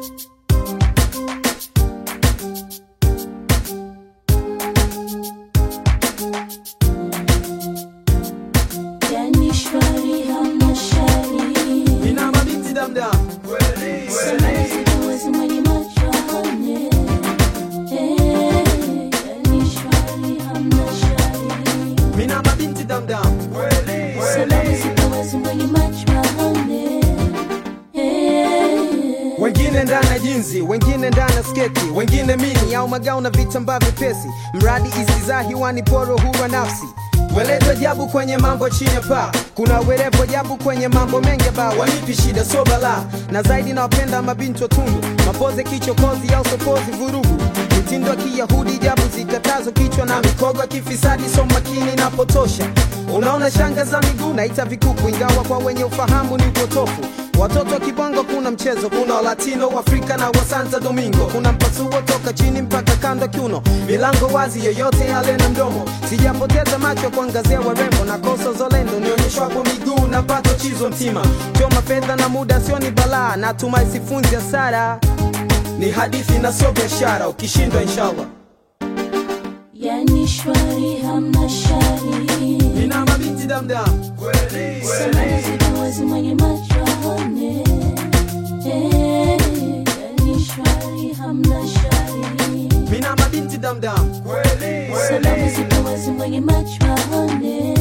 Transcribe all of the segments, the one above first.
Yani shwari hamna shari. Mina mabinti damdam kweli Salamu zitawezi mwenye macho aone. Yani shwari hamna shari. Mina mabinti damdam kweli Salamu zitawezi mwenye macho aone. wengine ndana jinzi, wengine ndana sketi, wengine mini au magao na vitambaa vipesi, mradi isizahi wani poro huwa nafsi. Weleto jabu kwenye mambo chini pa, kuna werevo jabu kwenye mambo mengi ba, wanipi shida so bala. Na zaidi nawapenda mabinti tundu, mapoze kichokozi au sopozi vurugu, mitindo ya kiyahudi jabu zikatazo kichwa na mikogo kifisadi so makini na potosha. Unaona shanga za miguu naita vikuku, ingawa kwa wenye ufahamu ni upotofu. Watoto kibongo kuna mchezo, kuna Latino, Afrika na wa Santo Domingo. Kuna mpasuo toka chini mpaka kando kiuno, milango wazi yoyote yale na mdomo. Sijapoteza macho kuangazia warembo na kosa zolendo, nionyeshwa kwa miguu na pato chizo mtima. Choma fedha na muda sio ni balaa, natumai sifunzi hasara. Ni hadithi na sio biashara, ukishindwa inshallah. Yani shwari hamna shari. Nina mabinti damdam kweli Salamu zitawezi mwenye macho aone. Yani shwari hamna shari. Mina mabinti damdam kweli Salamu zitawezi mwenye macho aone.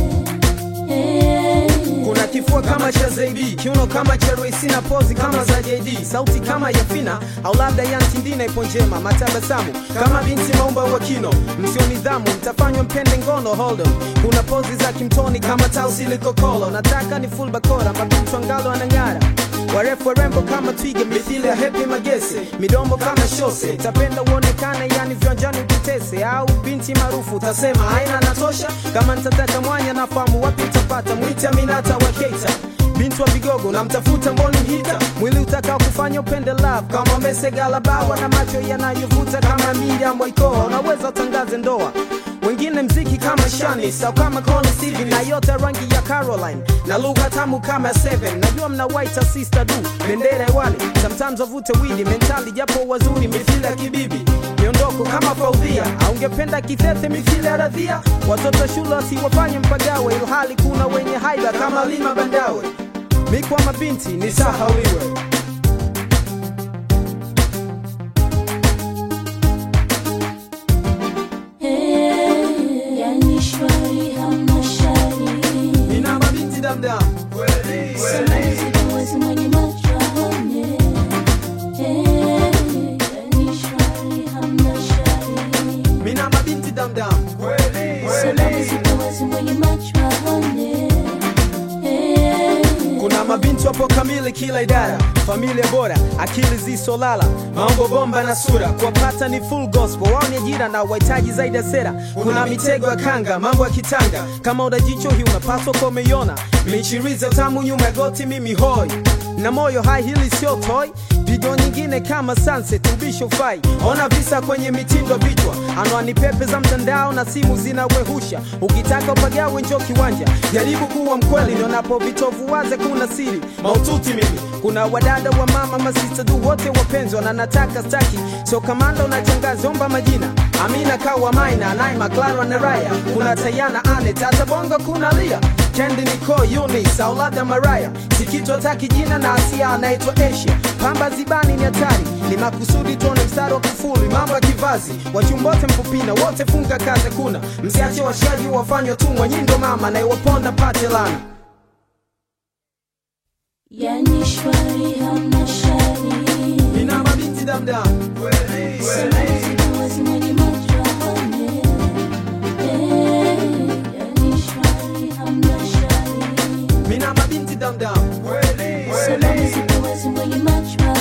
kuna kifua kama cha Zaidi, kiuno kama cha Royce na pozi kama za JD, sauti kama ya Fina au labda ya Ntindina ipo njema, matabasamu kama binti maumba wa kino, msio nidhamu mtafanywa mpende ngono. Hold on, kuna pozi za kimtoni kama Tausi Likokolo, nataka ni full bakora, mabinti angalo anang'ara, warefu warembo kama twiga mithili ya Happy Magese, midomo kama Shose, tapenda uonekane yani viwanjani utese, au binti maarufu utasema haina natosha. Kama nitataka mwanya nafahamu wapi utapata, mwite Aminata wa Keita, binti wa vigogo na mtafuta mboni hita, mwili utakao kufanya upende love kama Mesegala bawa, na macho yanayovuta kama Miriam Waikoa, unaweza utangaze ndoa. Wengine mziki kama Shanice au kama Connie Stevie, na yote rangi ya Caroline na lugha tamu kama Seven. Najua mna white sister du bendera wale, sometimes wavute widi mentali japo wazuri mithili ya kibibi, miondoko kama Faudhia au ungependa kitete mithili ya Radhia. Watoto shule wasiwafanye mpagawe, ilhali kuna wenye haiba kama Lima Bandawe. Mikwa mabinti ni sahawiwe. Yani shwari hamna shari. Nina mabinti damdam kweli Salamu zitawezi mwenye macho aone. Yani shwari hamna shari. Mina mabinti damdam kweli Salamu zitawezi mwenye macho aone. kuna mabinti wapo kamili kila idara, familia bora, akili zisolala, maombo bomba na sura, kuwapata ni full gospel, wao ni ajira na wahitaji zaidi ya sera. Kuna mitego ya kanga, mambo ya kitanga, kama udajicho hii unapaswa kwa umeiona, michiriza tamu nyuma ya goti mimi hoi, na moyo hai hili sio toy, pigo nyingine kama sunset ubisho fai. Ona visa kwenye mitindo vichwa, anwani pepe za mtandao na simu zinawehusha. Ukitaka upagawe njoo kiwanja, jaribu kuwa mkweli, nionapo vitovu waze kuna siri maututi mimi. Kuna wadada wa mama masista du wote wapenzi wanataka staki, so kamanda unachangazi omba majina Amina Kawa Maina Naima Clara na Raya. Kuna Tayana Ane Tata Bongo kuna Lia Candy Nicole Eunice au labda Mariah, sikitwa taki jina na Asia anaitwa Asia. Pamba zibani ni hatari, ni makusudi tuone mstari wa kufuli, mambo ya kivazi wachumbote mpupina wote funga kaze. Kuna msiache washaji wafanywa tumwa nyindo mama na iwaponda pate lana. Yani shwari hamna shari. Nina mabinti damdam kweli Salamu zitawezi mwenye macho aone. Yani shwari hamna shari. Mina mabinti damdam kweli Salamu zitawezi mwenye macho